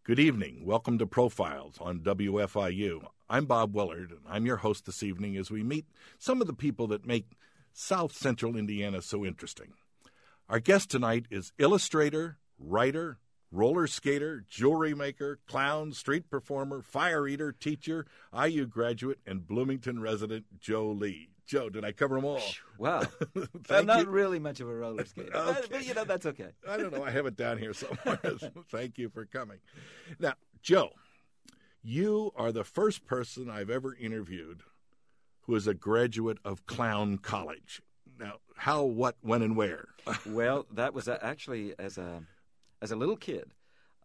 Good evening. Welcome to Profiles on WFIU. I'm Bob Willard, and I'm your host this evening as we meet some of the people that make South Central Indiana so interesting. Our guest tonight is illustrator, writer, roller skater, jewelry maker, clown, street performer, fire eater, teacher, IU graduate, and Bloomington resident Joe Lee. Joe, did I cover them all? Wow. I'm not really much of a roller skater, Okay. but that's okay. I don't know. I have it down here somewhere. Thank you for coming. Now, Joe, you are the first person I've ever interviewed who is a graduate of Clown College. Now, how, what, when, and where? Well, that was actually as a little kid.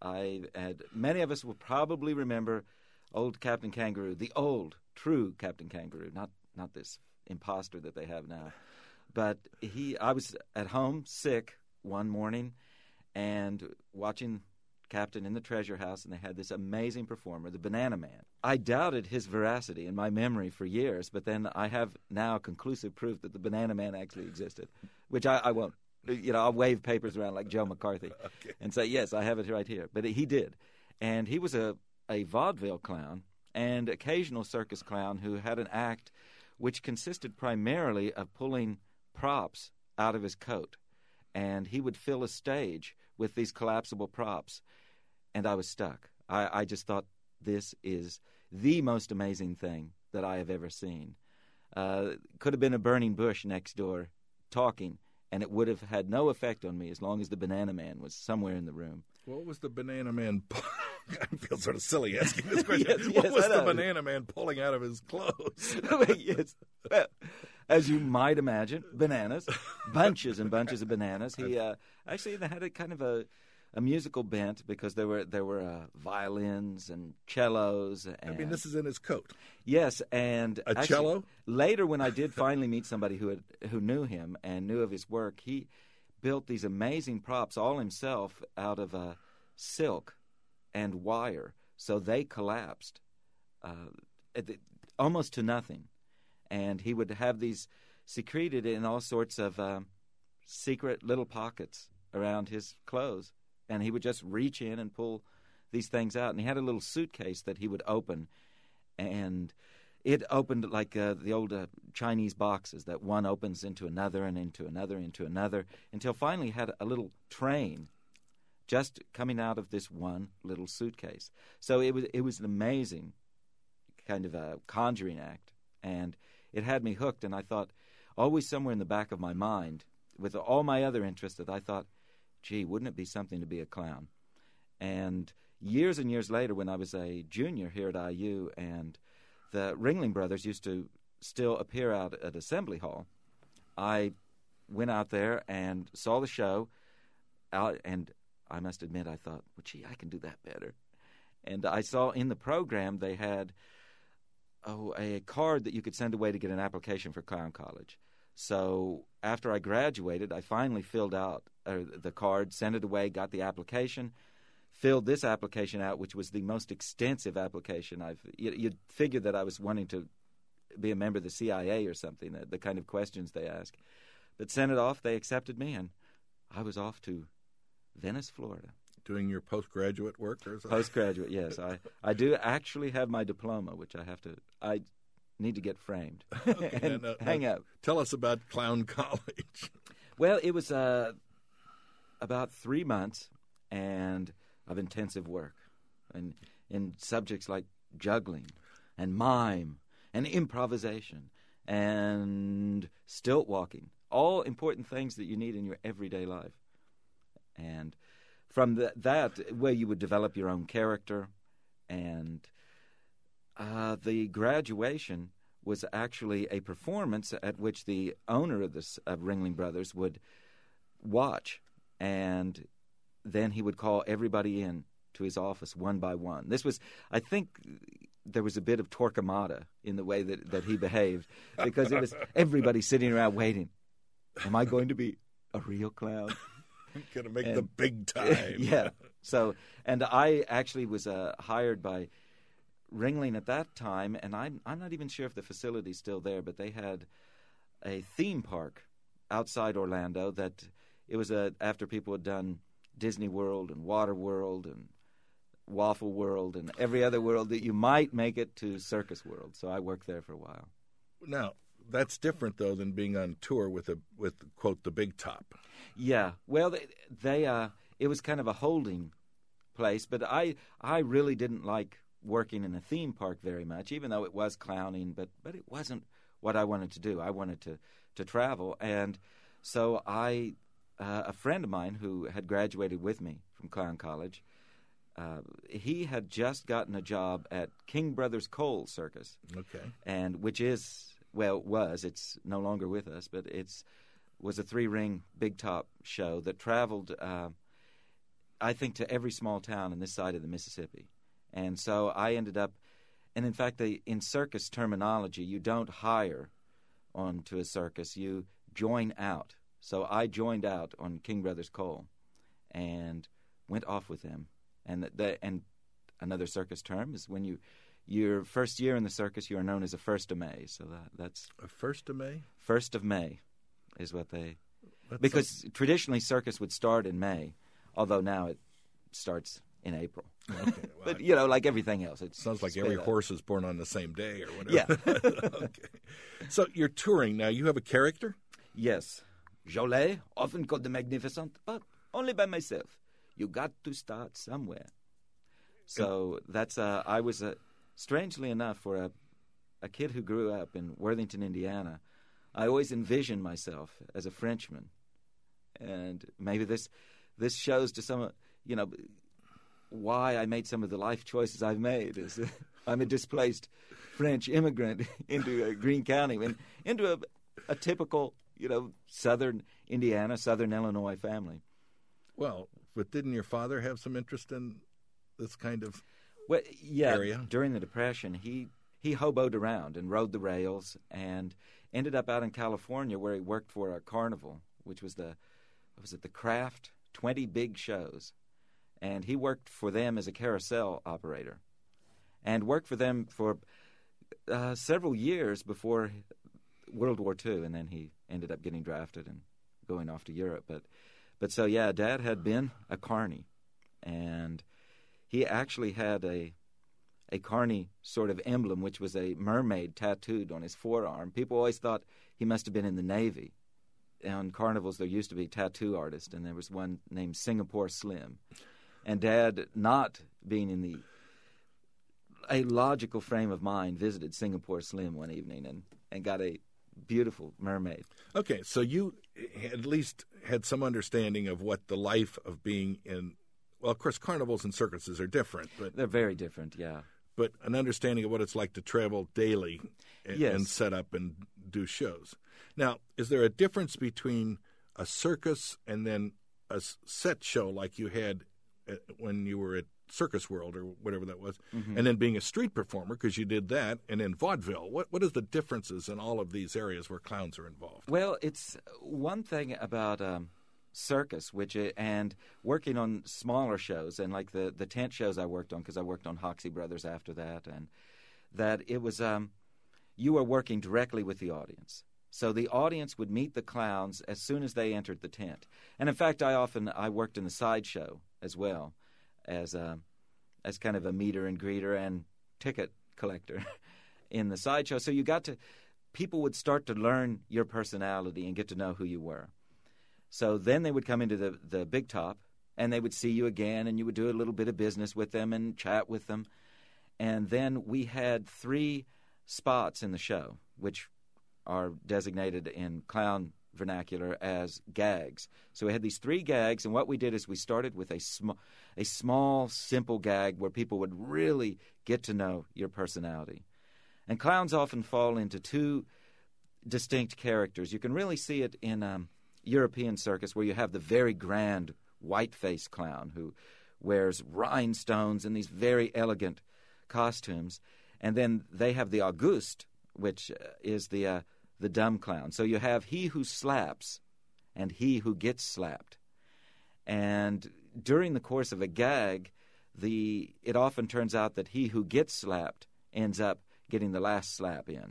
Many of us will probably remember old Captain Kangaroo, the old, true Captain Kangaroo, not this imposter that they have now. But I was at home sick one morning and watching Captain in the treasure house, and they had this amazing performer, the Banana Man. I doubted his veracity in my memory for years, but then I have now conclusive proof that the Banana Man actually existed, which I won't. I'll wave papers around like Joe McCarthy and say, yes, I have it right here. But he did. And he was a vaudeville clown and occasional circus clown who had an act which consisted primarily of pulling props out of his coat. And he would fill a stage with these collapsible props. And I was stuck. I just thought, this is the most amazing thing that I have ever seen. Could have been a burning bush next door talking, and it would have had no effect on me as long as the Banana Man was somewhere in the room. What was the Banana Man? I feel sort of silly asking this question. Yes, what was the Banana Man pulling out of his clothes? Yes. Well, as you might imagine, bananas, bunches and bunches of bananas. He actually had a kind of a musical bent because there were violins and cellos. And, I mean, this is in his coat. Yes, and a cello. Later, when I did finally meet somebody who knew him and knew of his work, he built these amazing props all himself out of silk and wire, so they collapsed almost to nothing. And he would have these secreted in all sorts of secret little pockets around his clothes. And he would just reach in and pull these things out. And he had a little suitcase that he would open. And it opened like the old Chinese boxes that one opens into another and into another, into another, until finally he had a little train just coming out of this one little suitcase. So it was an amazing kind of a conjuring act. And it had me hooked. And I thought, always somewhere in the back of my mind, with all my other interests, that I thought, gee, wouldn't it be something to be a clown? And years later, when I was a junior here at IU, and the Ringling Brothers used to still appear out at Assembly Hall, I went out there and saw the show, and I must admit, I thought, well, gee, I can do that better. And I saw in the program they had a card that you could send away to get an application for Clown College. So after I graduated, I finally filled out the card, sent it away, got the application, filled this application out, which was the most extensive application. You'd figure that I was wanting to be a member of the CIA or something, the kind of questions they ask. But sent it off, they accepted me, and I was off to Venice, Florida. Doing your postgraduate work? Or something? Postgraduate, yes. I do actually have my diploma, which I need to get framed and hang up. Tell us about Clown College. Well, it was about 3 months of intensive work, and in subjects like juggling and mime and improvisation and stilt walking, all important things that you need in your everyday life. And from that, where you would develop your own character, and the graduation was actually a performance at which the owner of Ringling Brothers would watch, and then he would call everybody in to his office one by one. This was, I think, there was a bit of Torquemada in the way that he behaved, because it was everybody sitting around waiting. Am I going to be a real clown? I'm going to make the big time. Yeah. So, and I actually was hired by Ringling at that time, and I'm not even sure if the facility's still there, but they had a theme park outside Orlando that it was after people had done Disney World and Water World and Waffle World and every other world that you might make it to Circus World. So I worked there for a while. Now, that's different, though, than being on tour with quote, the Big Top. Yeah. Well, it was kind of a holding place, but I really didn't like working in a theme park very much, even though it was clowning, but it wasn't what I wanted to do. I wanted to travel. And so a friend of mine who had graduated with me from Clown College, he had just gotten a job at King Brothers Cole Circus. Okay. And which is, it's no longer with us, but was a 3-ring Big Top show that traveled, I think, to every small town in this side of the Mississippi. And so I ended up, and in fact, in circus terminology, you don't hire onto a circus, you join out. So I joined out on King Brothers Cole and went off with them. And another circus term is when your first year in the circus, you are known as a First of May. So that's a First of May. First of May is what because traditionally circus would start in May, although now it starts in April. Okay, well, but like everything else, it sounds like every horse is born on the same day or whatever. Yeah. Okay. So you're touring now. You have a character? Yes. Jolet, often called the Magnificent, but only by myself. You got to start somewhere. So that's I was strangely enough, for a kid who grew up in Worthington, Indiana, I always envisioned myself as a Frenchman, and maybe this shows to some why I made some of the life choices I've made. Is I'm a displaced French immigrant into Greene County, and into a typical southern Indiana, southern Illinois family. Well, but didn't your father have some interest in this kind of area? During the Depression, he hoboed around and rode the rails and ended up out in California where he worked for a carnival, which was the Kraft 20 Big Shows. And he worked for them as a carousel operator and worked for them for several years before World War II, and then he ended up getting drafted and going off to Europe. But so, yeah, Dad had been a carny, and he actually had a carny sort of emblem, which was a mermaid tattooed on his forearm. People always thought he must have been in the Navy. On carnivals, there used to be tattoo artists, and there was one named Singapore Slim. And Dad, not being in a logical frame of mind, visited Singapore Slim one evening and got a beautiful mermaid. Okay, so you at least had some understanding of what the life of being in, well, of course, carnivals and circuses are different. But they're very different, yeah. But an understanding of what it's like to travel daily yes. and set up and do shows. Now, is there a difference between a circus and then a set show like you had when you were at Circus World or whatever that was, mm-hmm. and then being a street performer, because you did that, and then vaudeville? What is the differences in all of these areas where clowns are involved? Well, it's one thing about circus, and working on smaller shows, and like the tent shows I worked on, because I worked on Hoxie Brothers after that, and that it was you were working directly with the audience. So the audience would meet the clowns as soon as they entered the tent. And in fact, I worked in the sideshow as well, as kind of a meter and greeter and ticket collector in the sideshow. So people would start to learn your personality and get to know who you were. So then they would come into the Big Top, and they would see you again, and you would do a little bit of business with them and chat with them. And then we had 3 spots in the show, which are designated in clown vernacular as gags. So we had these 3 gags, and what we did is we started with a small, simple gag where people would really get to know your personality. And clowns often fall into 2 distinct characters. You can really see it in European circus, where you have the very grand white-faced clown who wears rhinestones and these very elegant costumes. And then they have the Auguste, which is the dumb clown. So you have he who slaps and he who gets slapped. And during the course of a gag, it often turns out that he who gets slapped ends up getting the last slap in.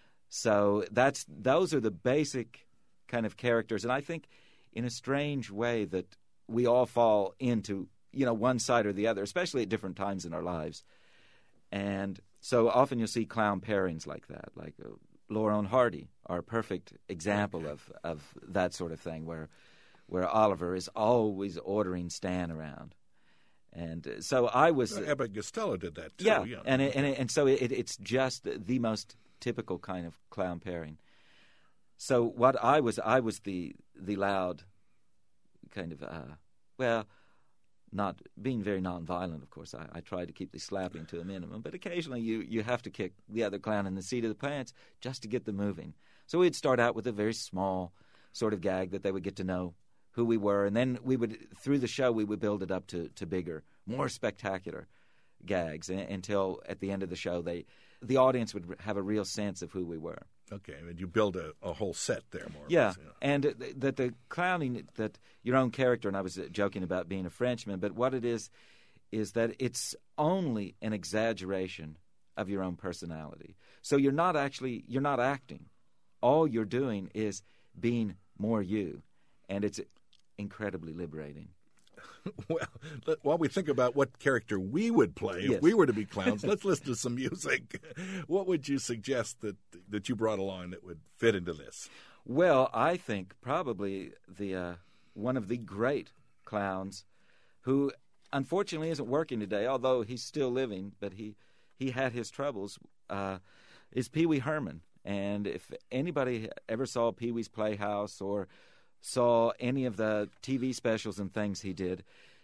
So those are the basic kind of characters. And I think in a strange way that we all fall into one side or the other, especially at different times in our lives. And so often you'll see clown pairings like that, like Laurel and Hardy are a perfect example of that sort of thing, where Oliver is always ordering Stan around. And so I was... Abbott Costello did that, too. Yeah. And so it's just the most typical kind of clown pairing. So what I was the loud kind of, not being very nonviolent, of course. I tried to keep the slapping to a minimum, but occasionally you have to kick the other clown in the seat of the pants just to get them moving. So we'd start out with a very small sort of gag that they would get to know who we were, and then through the show, we would build it up to bigger, more spectacular gags until at the end of the show, the audience would have a real sense of who we were. Okay, and you build a whole set there, more or less. Yeah, and that the clowning, that your own character, and I was joking about being a Frenchman, but what it is that it's only an exaggeration of your own personality. So you're not acting. All you're doing is being more you, and it's incredibly liberating. Well, while we think about what character we would play if we were to be clowns, let's listen to some music. What would you suggest that you brought along that would fit into this? Well, I think probably one of the great clowns who unfortunately isn't working today, although he's still living, but he had his troubles, is Pee Wee Herman. And if anybody ever saw Pee Wee's Playhouse or saw any of the TV specials and things he did,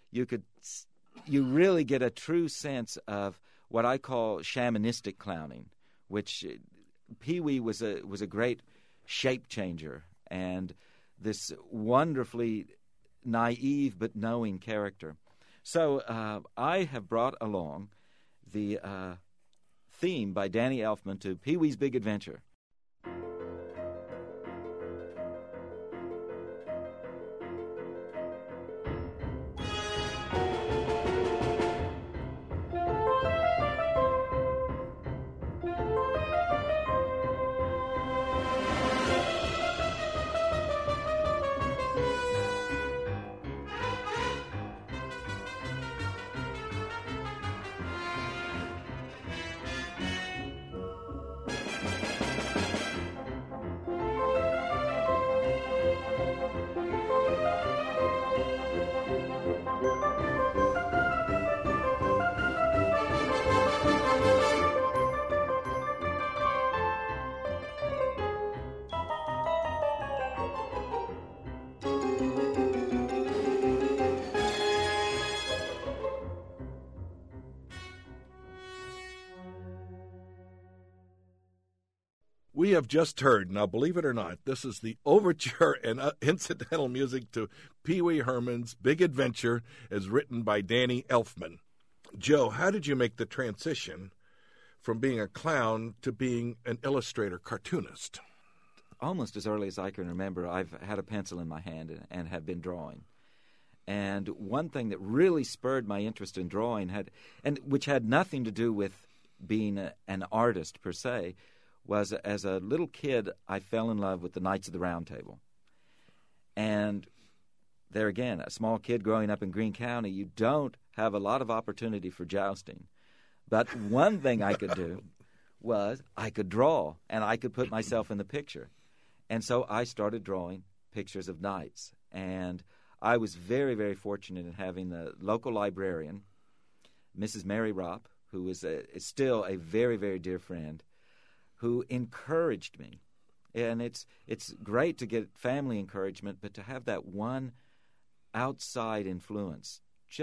you really get a true sense of what I call shamanistic clowning, which Pee Wee was a great shape changer and this wonderfully naive but knowing character. So I have brought along the theme by Danny Elfman to Pee Wee's Big Adventure. We have just heard, now believe it or not, this is the overture and incidental music to Pee Wee Herman's Big Adventure as written by Danny Elfman. Joe, how did you make the transition from being a clown to being an illustrator cartoonist? Almost as early as I can remember, I've had a pencil in my hand and have been drawing. And one thing that really spurred my interest in drawing, which had nothing to do with being an artist per se, was as a little kid, I fell in love with the Knights of the Round Table. And there again, a small kid growing up in Greene County, you don't have a lot of opportunity for jousting. But one thing I could do was I could draw, and I could put myself in the picture. And so I started drawing pictures of knights. And I was very, very fortunate in having the local librarian, Mrs. Mary Ropp, who is still a very, very dear friend, who encouraged me. And it's great to get family encouragement, but to have that one outside influence,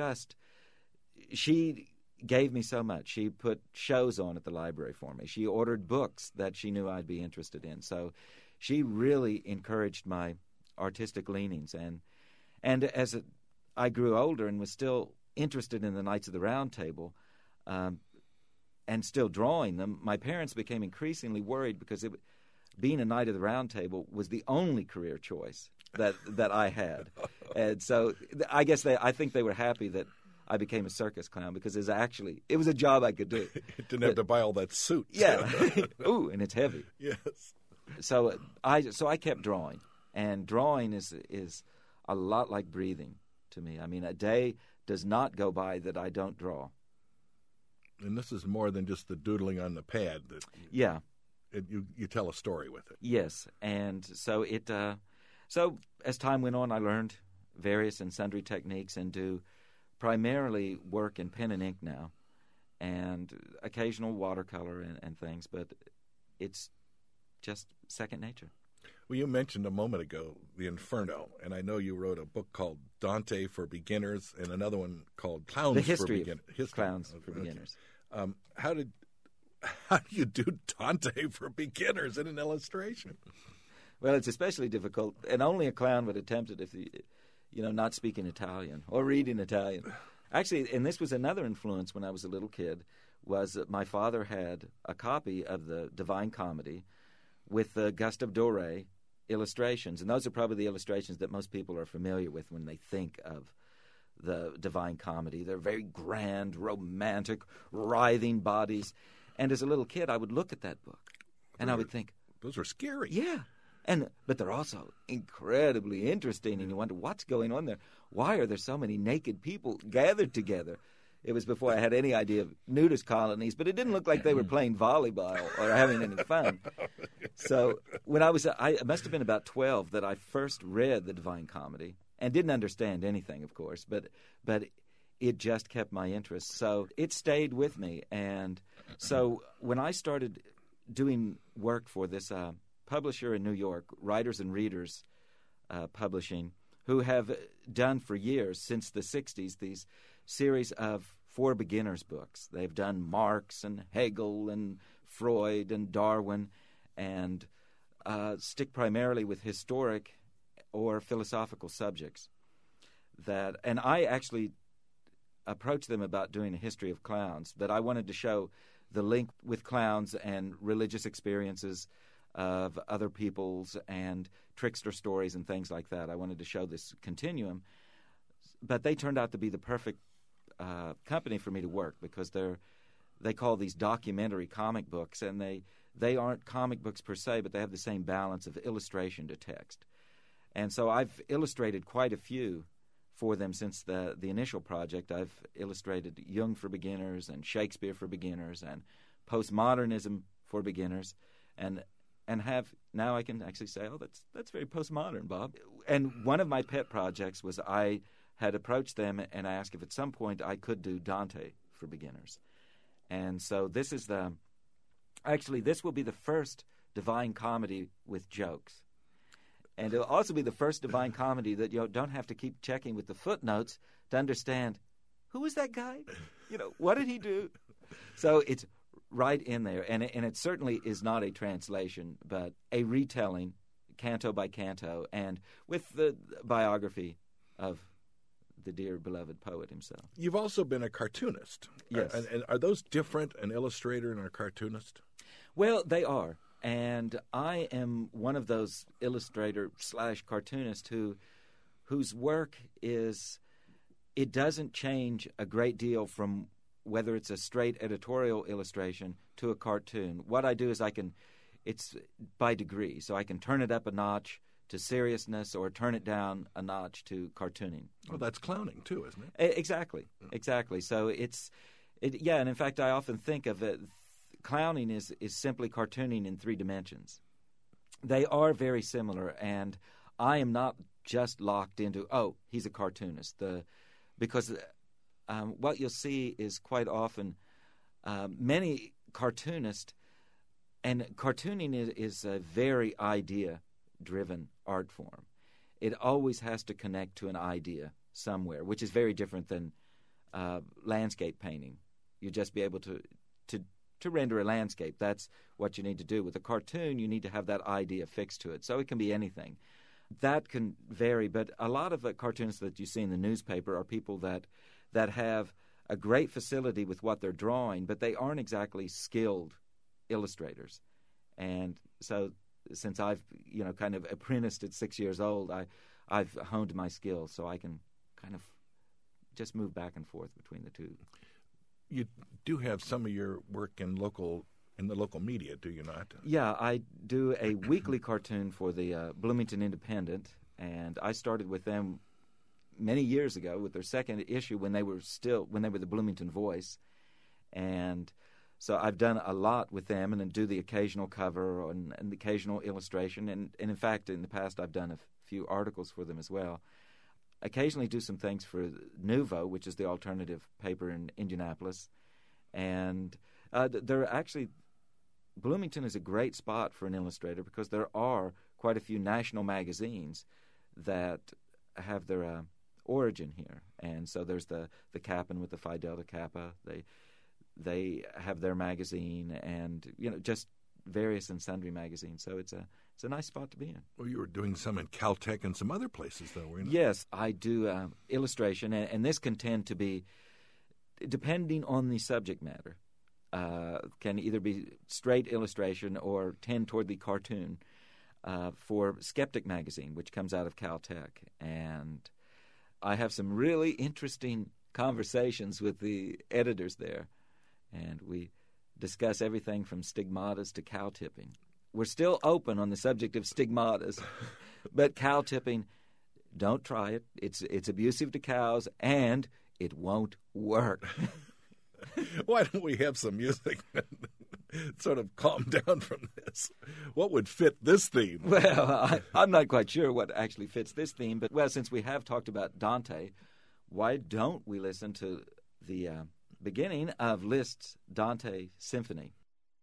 she gave me so much. She put shows on at the library for me. She ordered books that she knew I'd be interested in. So she really encouraged my artistic leanings. And as I grew older and was still interested in the Knights of the Round Table, and still drawing them, my parents became increasingly worried because being a Knight of the Round Table was the only career choice that I had. And so I guess I think they were happy that I became a circus clown because it was a job I could do. You didn't have to buy all that suit. Yeah. Ooh, and it's heavy. Yes. So I kept drawing, and drawing is a lot like breathing to me. I mean, a day does not go by that I don't draw. And this is more than just the doodling on the pad. Yeah. You tell a story with it. Yes, and so so as time went on, I learned various and sundry techniques and do primarily work in pen and ink now, and occasional watercolor and things, but it's just second nature. Well, you mentioned a moment ago the Inferno, and I know you wrote a book called Dante for Beginners and another one called Clowns The for Beginners. Clowns for Beginners. How do you do Dante for beginners in an illustration? Well, it's especially difficult, and only a clown would attempt it if not speaking Italian or reading Italian. Actually, and this was another influence when I was a little kid, was that my father had a copy of the Divine Comedy with the Gustave Doré illustrations, and those are probably the illustrations that most people are familiar with when they think of the Divine Comedy. They're very grand, romantic, writhing bodies. And as a little kid, I would look at that book, and I would think, those are scary. Yeah, but they're also incredibly interesting, and you wonder what's going on there. Why are there so many naked people gathered together? It was before I had any idea of nudist colonies, but it didn't look like they were playing volleyball or having any fun. So when I must have been about 12 that I first read the Divine Comedy, and didn't understand anything, of course, but it just kept my interest. So it stayed with me. And so when I started doing work for this publisher in New York, Writers and Readers Publishing, who have done for years, since the 60s, these series of for beginners books. They've done Marx and Hegel and Freud and Darwin, and stick primarily with historic or philosophical subjects. And I actually approached them about doing a history of clowns, that I wanted to show the link with clowns and religious experiences of other peoples and trickster stories and things like that. I wanted to show this continuum. But they turned out to be the perfect company for me to work, because they call these documentary comic books, and they aren't comic books per se, but they have the same balance of illustration to text. And so I've illustrated quite a few for them since the initial project. I've illustrated Jung for beginners and Shakespeare for beginners and postmodernism for beginners, and have now I can actually say, oh, that's very postmodern, Bob. And one of my pet projects was I had approached them and asked if at some point I could do Dante for beginners. And so this will be the first Divine Comedy with jokes. And it'll also be the first Divine Comedy that you don't have to keep checking with the footnotes to understand, who is that guy? What did he do? So it's right in there. And it certainly is not a translation, but a retelling, canto by canto, and with the biography of the dear beloved poet himself. You've also been a cartoonist. Yes. And are those different, an illustrator and a cartoonist? Well, they are. And I am one of those illustrator/cartoonists whose work it doesn't change a great deal from whether it's a straight editorial illustration to a cartoon. What I do is it's by degree, so I can turn it up a notch to seriousness or turn it down a notch to cartooning. Well, that's clowning too, isn't it? Exactly. So and in fact, I often think of it. Clowning is simply cartooning in 3 dimensions. They are very similar, and I am not just locked into, he's a cartoonist. Because what you'll see is quite often many cartoonists, and cartooning is a very idea-driven art form. It always has to connect to an idea somewhere, which is very different than landscape painting. You just be able to render a landscape. That's what you need to do. With a cartoon, you need to have that idea fixed to it. So it can be anything. That can vary, but a lot of the cartoonists that you see in the newspaper are people that have a great facility with what they're drawing, but they aren't exactly skilled illustrators. And so since I've kind of apprenticed at 6 years old, I've honed my skills so I can kind of just move back and forth between the two. You do have some of your work in the local media, do you not? Yeah, I do a weekly cartoon for the Bloomington Independent, and I started with them many years ago with their second issue when they were the Bloomington Voice. And so I've done a lot with them, and then do the occasional cover and the occasional illustration. And in fact, in the past, I've done a few articles for them as well. Occasionally do some things for Nuvo, which is the alternative paper in Indianapolis. And Bloomington is a great spot for an illustrator because there are quite a few national magazines that have their origin here. And so there's the Kappan with the Phi Delta Kappa. They have their magazine, and just various and sundry magazines. So it's a nice spot to be in. Well, you were doing some in Caltech and some other places, though, weren't you? Yes, I do illustration, and this can tend to be, depending on the subject matter, can either be straight illustration or tend toward the cartoon for Skeptic magazine, which comes out of Caltech. And I have some really interesting conversations with the editors there, and we discuss everything from stigmatas to cow tipping. We're still open on the subject of stigmatas, but cow tipping, don't try it. It's abusive to cows, and it won't work. Why don't we have some music and sort of calm down from this? What would fit this theme? Well, I'm not quite sure what actually fits this theme, but, since we have talked about Dante, why don't we listen to the beginning of Liszt's Dante Symphony?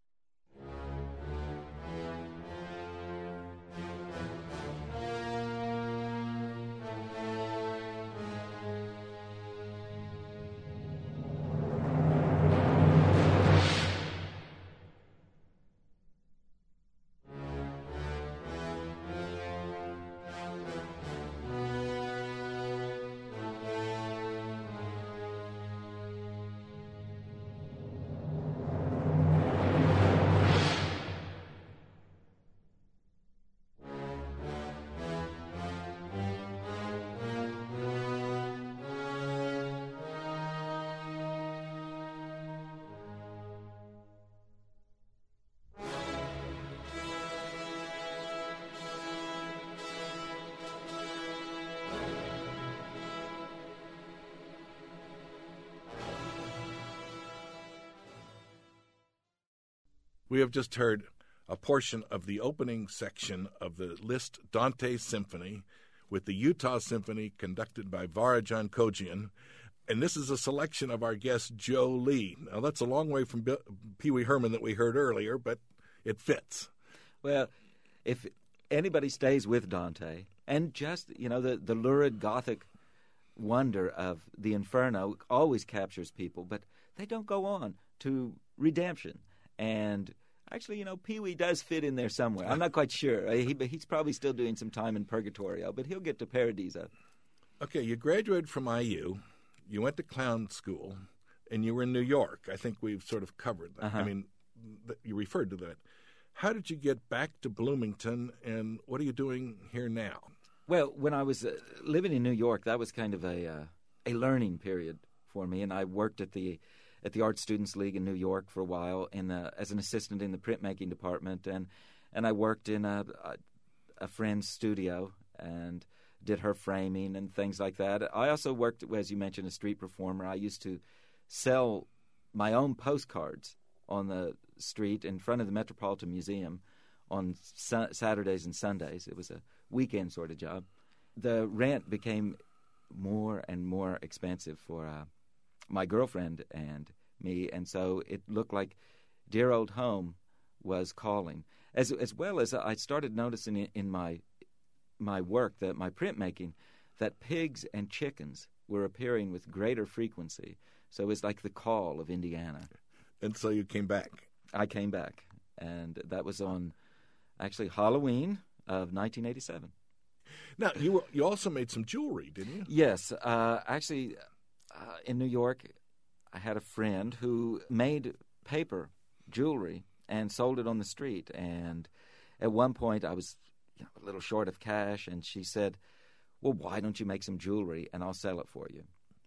We have just heard a portion of the opening section of the Liszt Dante Symphony with the Utah Symphony conducted by Varajan Kojian. And this is a selection of our guest, Joe Lee. Now, that's a long way from Pee Wee Herman that we heard earlier, but it fits. Well, if anybody stays with Dante, and just, the lurid Gothic wonder of the Inferno always captures people, but they don't go on to redemption. And actually, Pee-wee does fit in there somewhere. I'm not quite sure. He's probably still doing some time in Purgatorio, but he'll get to Paradiso. Okay, you graduated from IU. You went to clown school, and you were in New York. I think we've sort of covered that. Uh-huh. I mean, you referred to that. How did you get back to Bloomington, and what are you doing here now? Well, when I was living in New York, that was kind of a learning period for me, and I worked at the Art Students League in New York for a while as an assistant in the printmaking department, and I worked in a friend's studio and did her framing and things like that. I also worked, as you mentioned, a street performer. I used to sell my own postcards on the street in front of the Metropolitan Museum on Saturdays and Sundays. It was a weekend sort of job. The rent became more and more expensive for my girlfriend and me, and so it looked like dear old home was calling. As well as I started noticing in my work, my printmaking, that pigs and chickens were appearing with greater frequency. So it was like the call of Indiana. And so you came back. I came back, and that was on actually Halloween of 1987. Now, you also made some jewelry, didn't you? Yes. Actually, in New York, I had a friend who made paper jewelry and sold it on the street. And at one point, I was a little short of cash, and she said, well, why don't you make some jewelry, and I'll sell it for you.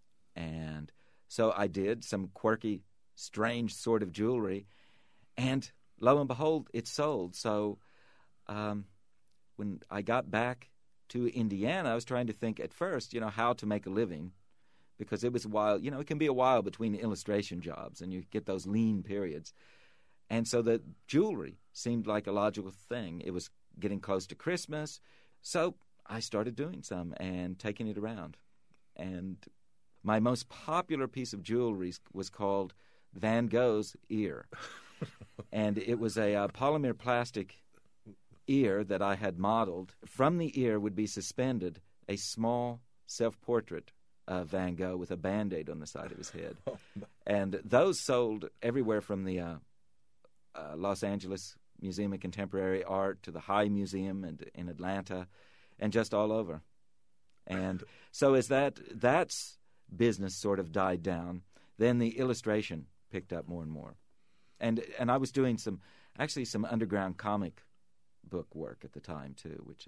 And so I did some quirky, strange sort of jewelry, and lo and behold, it sold. So when I got back to Indiana, I was trying to think at first, how to make a living, because it was a while, it can be a while between illustration jobs, and you get those lean periods. And so the jewelry seemed like a logical thing. It was getting close to Christmas, so I started doing some and taking it around. And my most popular piece of jewelry was called Van Gogh's ear. And it was a polymer plastic ear that I had modeled. From the ear would be suspended a small self-portrait of Van Gogh with a Band-Aid on the side of his head. And those sold everywhere from the Los Angeles Museum of Contemporary Art to the High Museum in Atlanta, and just all over. And so as that's business sort of died down, then the illustration picked up more and more. And I was doing some underground comic book work at the time too, which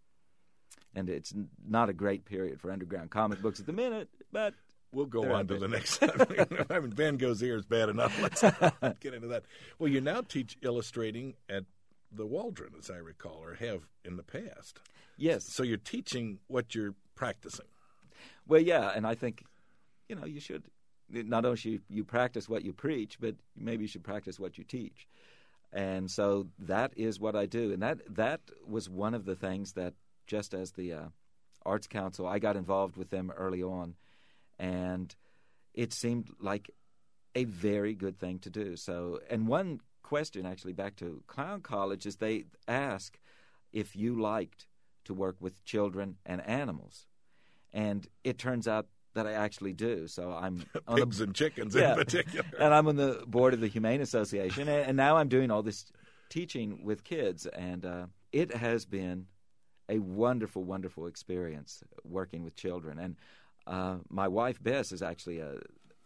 and it's not a great period for underground comic books at the minute, but we'll go on to the next. I mean, Van Gogh's ear is bad enough. Let's get into that. Well, you now teach illustrating at the Waldron, as I recall, or have in the past. Yes. So you're teaching what you're practicing. Well, yeah, and I think, you should. Not only should you practice what you preach, but maybe you should practice what you teach. And so that is what I do. And that was one of the things that, just as the Arts Council, I got involved with them early on, and it seemed like a very good thing to do. So, and one question, actually, back to Clown College, is they ask if you liked to work with children and animals. And it turns out that I actually do. So I'm on pigs and chickens in particular. And I'm on the board of the Humane Association, and now I'm doing all this teaching with kids, and it has been a wonderful, wonderful experience working with children. And my wife, Bess, is actually a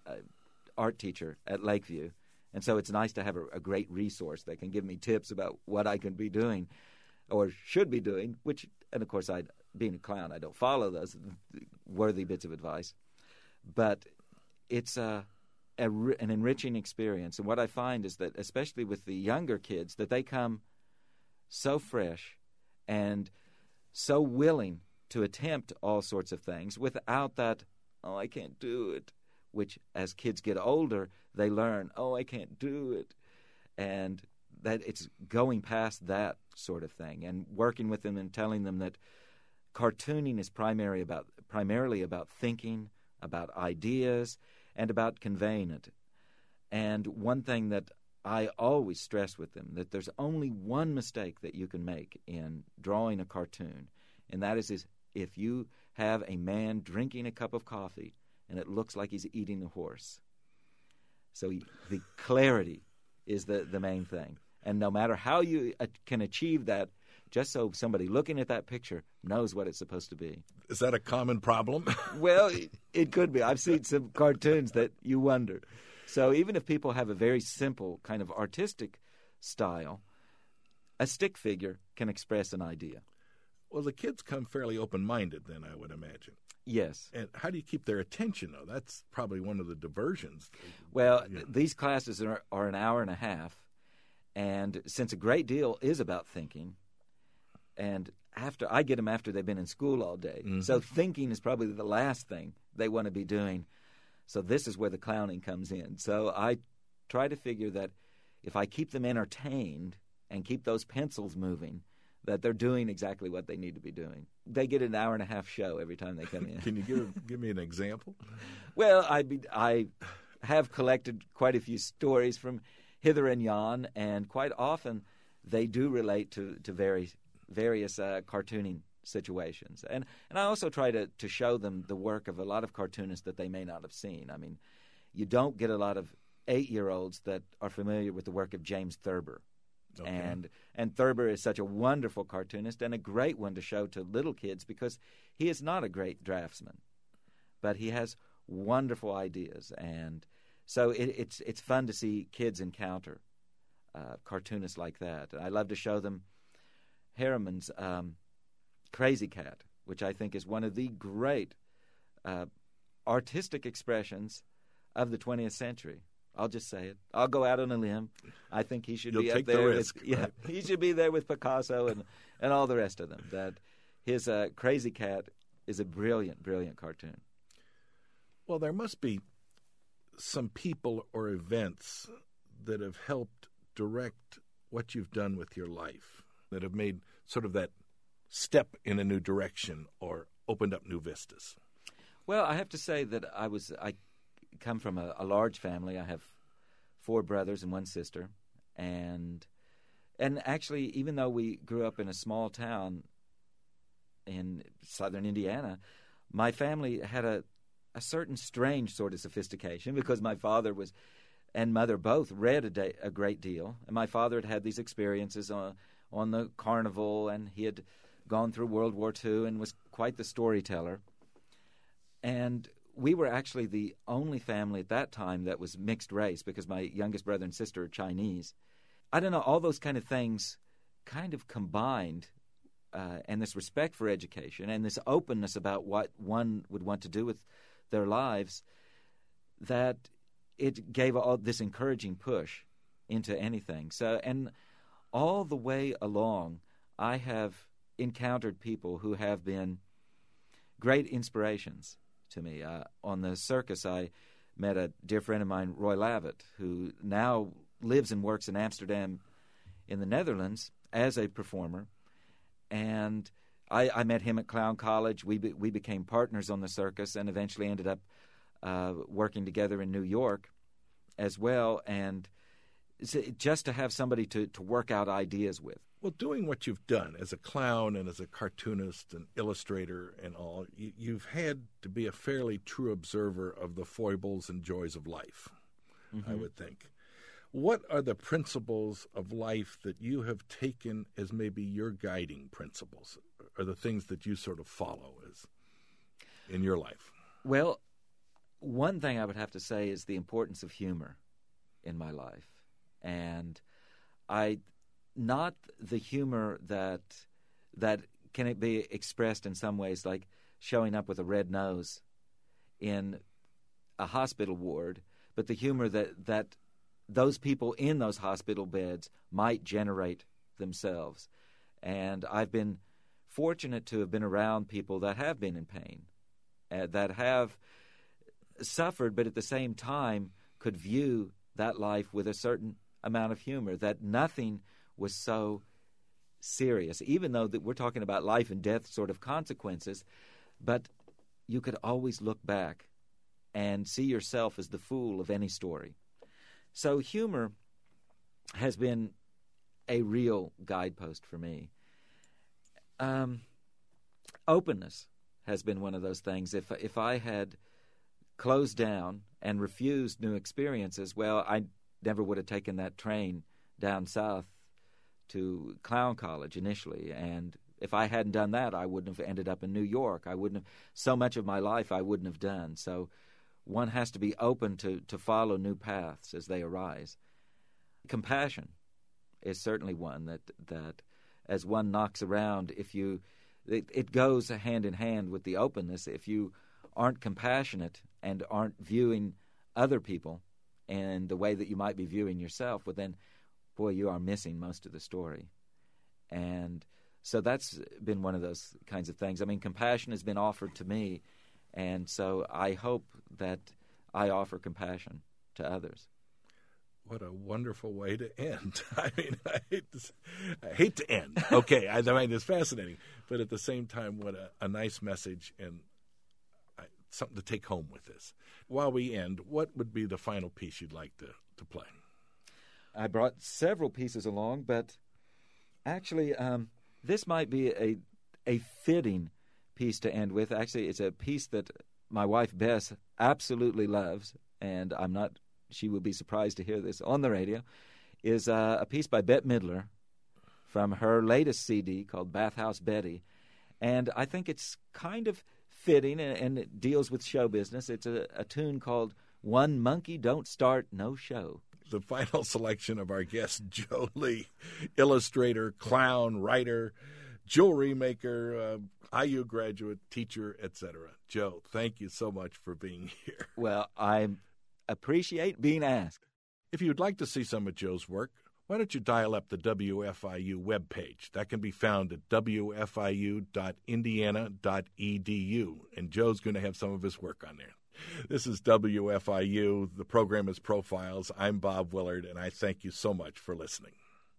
art teacher at Lakeview, and so it's nice to have a great resource that can give me tips about what I can be doing or should be doing, and of course, being a clown, I don't follow those worthy bits of advice. But it's an enriching experience. And what I find is that, especially with the younger kids, that they come so fresh and so willing to attempt all sorts of things without that, oh, I can't do it, which as kids get older, they learn, oh, I can't do it. And that it's going past that sort of thing and working with them and telling them that cartooning is primarily about thinking, about ideas, and about conveying it. And one thing that I always stress with them, that there's only one mistake that you can make in drawing a cartoon, and that is if you have a man drinking a cup of coffee and it looks like he's eating a horse. So the clarity is the main thing. And no matter how you can achieve that, just so somebody looking at that picture knows what it's supposed to be. Is that a common problem? Well, it could be. I've seen some cartoons that you wonder. So even if people have a very simple kind of artistic style, a stick figure can express an idea. Well, the kids come fairly open-minded then, I would imagine. Yes. And how do you keep their attention, though? That's probably one of the diversions. Well, these classes are an hour and a half, and since a great deal is about thinking, and I get them after they've been in school all day. Mm-hmm. So thinking is probably the last thing they want to be doing. So this is where the clowning comes in. So I try to figure that if I keep them entertained and keep those pencils moving, that they're doing exactly what they need to be doing. They get an hour and a half show every time they come in. Can you give me an example? Well, I have collected quite a few stories from hither and yon, and quite often they do relate to various cartooning situations. And I also try to show them the work of a lot of cartoonists that they may not have seen. I mean, you don't get a lot of 8-year-olds that are familiar with the work of James Thurber. Okay. And Thurber is such a wonderful cartoonist and a great one to show to little kids because he is not a great draftsman, but he has wonderful ideas. And so it's fun to see kids encounter cartoonists like that. And I love to show them Harriman's Crazy Cat, which I think is one of the great artistic expressions of the 20th century. I'll just say it. I'll go out on a limb. I think he should be up there. Risk, right? He should be there with Picasso and all the rest of them. That his Crazy Cat is a brilliant, brilliant cartoon. Well, there must be some people or events that have helped direct what you've done with your life, that have made sort of that step in a new direction or opened up new vistas. Well, I have to say that I come from a large family. I have 4 brothers and 1 sister, and actually, even though we grew up in a small town in southern Indiana, my family had a certain strange sort of sophistication because my father and mother both read a great deal, and my father had these experiences on the carnival, and he had gone through World War II and was quite the storyteller. And we were actually the only family at that time that was mixed race because my youngest brother and sister are Chinese. I don't know, all those kind of things kind of combined, and this respect for education and this openness about what one would want to do with their lives, that it gave all this encouraging push into anything. So, and all the way along, I have encountered people who have been great inspirations to me. On the circus, I met a dear friend of mine, Roy Lavitt, who now lives and works in Amsterdam in the Netherlands as a performer. And I met him at Clown College. We became partners on the circus and eventually ended up working together in New York as well. And just to have somebody to work out ideas with. Well, doing what you've done as a clown and as a cartoonist and illustrator and all, you've had to be a fairly true observer of the foibles and joys of life, I would think. What are the principles of life that you have taken as maybe your guiding principles, or the things that you sort of follow as in your life? Well, one thing I would have to say is the importance of humor in my life. And not the humor that can it be expressed in some ways like showing up with a red nose in a hospital ward, but the humor that those people in those hospital beds might generate themselves. And I've been fortunate to have been around people that have been in pain, that have suffered, but at the same time could view that life with a certain amount of humor, that nothing was so serious, even though that we're talking about life and death sort of consequences, but you could always look back and see yourself as the fool of any story. So humor has been a real guidepost for me. Openness has been one of those things. If I had closed down and refused new experiences, well, I never would have taken that train down south to Clown College initially. And if I hadn't done that, I wouldn't have ended up in New York. So much of my life I wouldn't have done. So one has to be open to follow new paths as they arise. Compassion is certainly one that as one knocks around, it goes hand in hand with the openness. If you aren't compassionate and aren't viewing other people and the way that you might be viewing yourself, well then, boy, you are missing most of the story. And so that's been one of those kinds of things. I mean, compassion has been offered to me, and so I hope that I offer compassion to others. What a wonderful way to end. I mean, I hate to end. Okay, I mean, it's fascinating, but at the same time, what a nice message and something to take home with this. While we end, what would be the final piece you'd like to play? I brought several pieces along, but actually this might be a fitting piece to end with. Actually, it's a piece that my wife, Bess, absolutely loves, and she would be surprised to hear this on the radio, is a piece by Bette Midler from her latest CD called Bathhouse Betty. And I think it's kind of fitting, and it deals with show business. It's a tune called One Monkey Don't Start No Show. The final selection of our guest, Joe Lee, illustrator, clown, writer, jewelry maker, IU graduate, teacher, etc. Joe, thank you so much for being here. Well, I appreciate being asked. If you'd like to see some of Joe's work, why don't you dial up the WFIU webpage? That can be found at wfiu.indiana.edu, and Joe's going to have some of his work on there. This is WFIU. The program is Profiles. I'm Bob Willard, and I thank you so much for listening.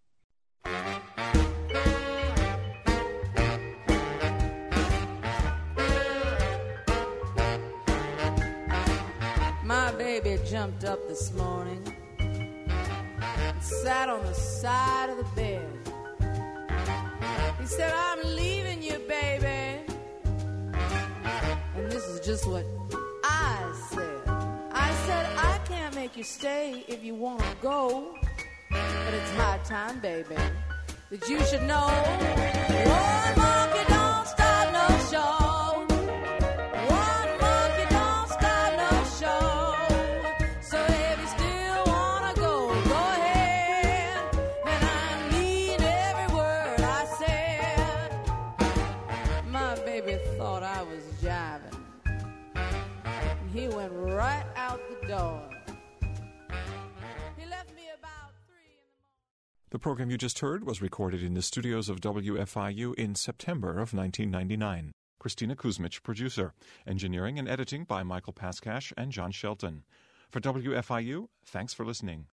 My baby jumped up this morning and sat on the side of the bed. He said, I'm leaving you, baby. And this is just what I said. I said, I can't make you stay if you want to go. But it's my time, baby, that you should know. One monkey don't start no show. He went right out the door. He left me about 3 in the morning. The program you just heard was recorded in the studios of WFIU in September of 1999. Christina Kuzmich, producer. Engineering and editing by Michael Paskash and John Shelton. For WFIU, thanks for listening.